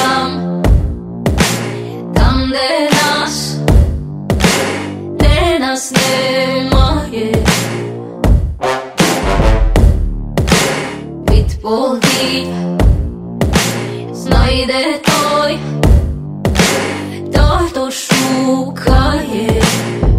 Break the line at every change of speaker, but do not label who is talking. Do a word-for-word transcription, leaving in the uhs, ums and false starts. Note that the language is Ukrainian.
там, там, де нас, де нас немає. Відповідь знайде той, той, хто шукає.